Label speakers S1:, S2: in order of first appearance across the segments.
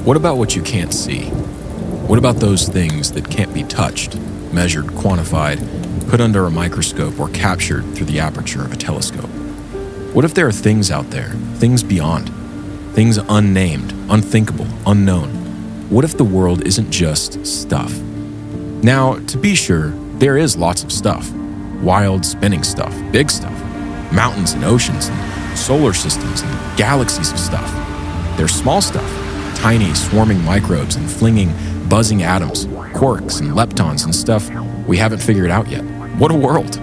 S1: What about what you can't see? What about those things that can't be touched, measured, quantified, put under a microscope, or captured through the aperture of a telescope? What if there are things out there, things beyond, things unnamed, unthinkable, unknown? What if the world isn't just stuff? Now, to be sure, there is lots of stuff. Wild, spinning stuff, big stuff, mountains and oceans and solar systems and galaxies of stuff. There's small stuff, tiny, swarming microbes and flinging, buzzing atoms, quarks and leptons and stuff we haven't figured out yet. What a world!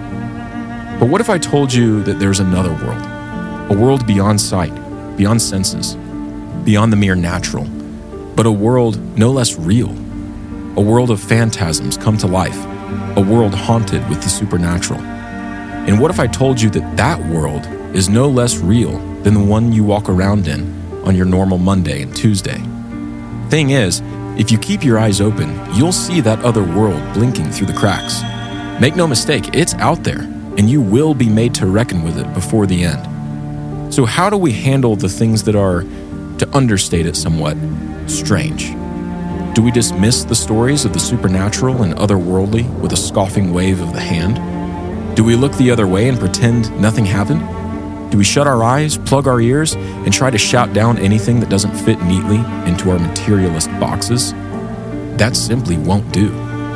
S1: But what if I told you that there's another world? A world beyond sight, beyond senses, beyond the mere natural, but a world no less real. A world of phantasms come to life, a world haunted with the supernatural. And what if I told you that that world is no less real than the one you walk around in on your normal Monday and Tuesday? Thing is, if you keep your eyes open, you'll see that other world blinking through the cracks. Make no mistake, it's out there, and you will be made to reckon with it before the end. So how do we handle the things that are, to understate it somewhat, strange? Do we dismiss the stories of the supernatural and otherworldly with a scoffing wave of the hand? Do we look the other way and pretend nothing happened? Do we shut our eyes, plug our ears, and try to shout down anything that doesn't fit neatly into our materialist boxes? That simply won't do.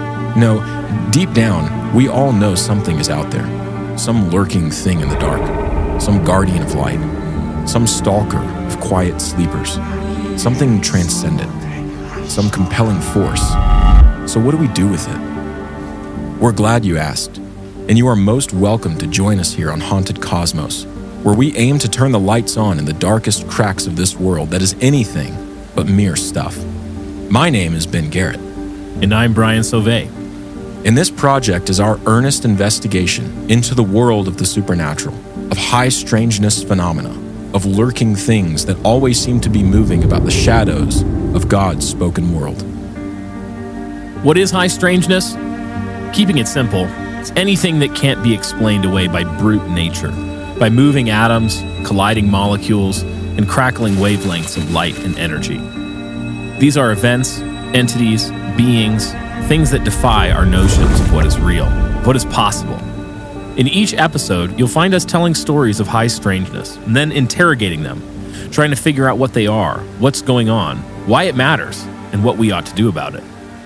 S1: No, deep down, we all know something is out there. Some lurking thing in the dark. Some guardian of light. Some stalker of quiet sleepers. Something transcendent. Some compelling force. So what do we do with it? We're glad you asked, and you are most welcome to join us here on Haunted Cosmos, where we aim to turn the lights on in the darkest cracks of this world that is anything but mere stuff. My name is Ben Garrett.
S2: And I'm Brian Sauvé.
S1: And this project is our earnest investigation into the world of the supernatural, of high strangeness phenomena, of lurking things that always seem to be moving about the shadows of God's spoken world.
S2: What is high strangeness? Keeping it simple, it's anything that can't be explained away by brute nature, by moving atoms, colliding molecules, and crackling wavelengths of light and energy. These are events, entities, beings, things that defy our notions of what is real, what is possible. In each episode, you'll find us telling stories of high strangeness, and then interrogating them, trying to figure out what they are, what's going on, why it matters, and what we ought to do about it.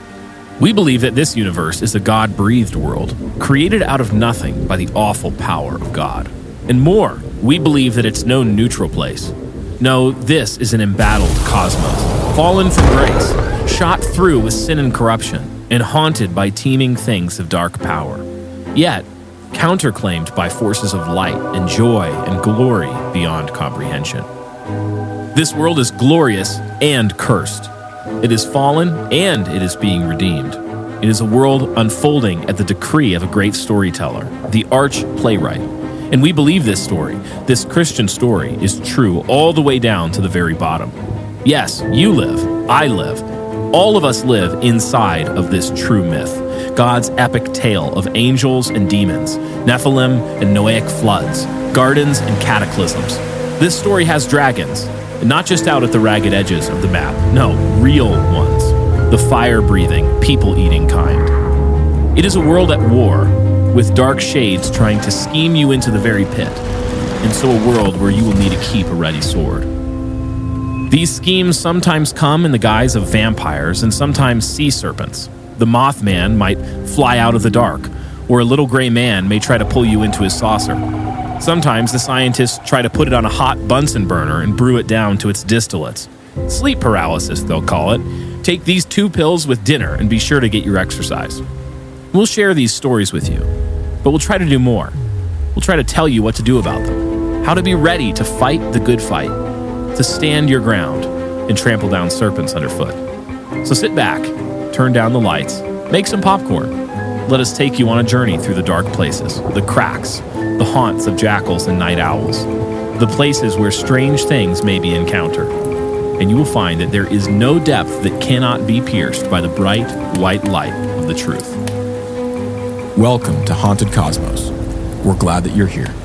S2: We believe that this universe is a God-breathed world, created out of nothing by the awful power of God. And more, we believe that it's no neutral place. No, this is an embattled cosmos, fallen from grace, shot through with sin and corruption, and haunted by teeming things of dark power. Yet, counterclaimed by forces of light and joy and glory beyond comprehension. This world is glorious and cursed. It is fallen and it is being redeemed. It is a world unfolding at the decree of a great storyteller, the arch playwright. And we believe this story, this Christian story, is true all the way down to the very bottom. Yes, you live, I live. All of us live inside of this true myth, God's epic tale of angels and demons, Nephilim and Noahic floods, gardens and cataclysms. This story has dragons, and not just out at the ragged edges of the map, no, real ones, the fire-breathing, people-eating kind. It is a world at war, with dark shades trying to scheme you into the very pit, and so a world where you will need to keep a ready sword. These schemes sometimes come in the guise of vampires and sometimes sea serpents. The Mothman might fly out of the dark, or a little gray man may try to pull you into his saucer. Sometimes the scientists try to put it on a hot Bunsen burner and brew it down to its distillates. Sleep paralysis, they'll call it. Take these 2 pills with dinner and be sure to get your exercise. We'll share these stories with you, but we'll try to do more. We'll try to tell you what to do about them, how to be ready to fight the good fight, to stand your ground and trample down serpents underfoot. So sit back, turn down the lights, make some popcorn. Let us take you on a journey through the dark places, the cracks, the haunts of jackals and night owls, the places where strange things may be encountered. And you will find that there is no depth that cannot be pierced by the bright, white light of the truth.
S1: Welcome to Haunted Cosmos. We're glad that you're here.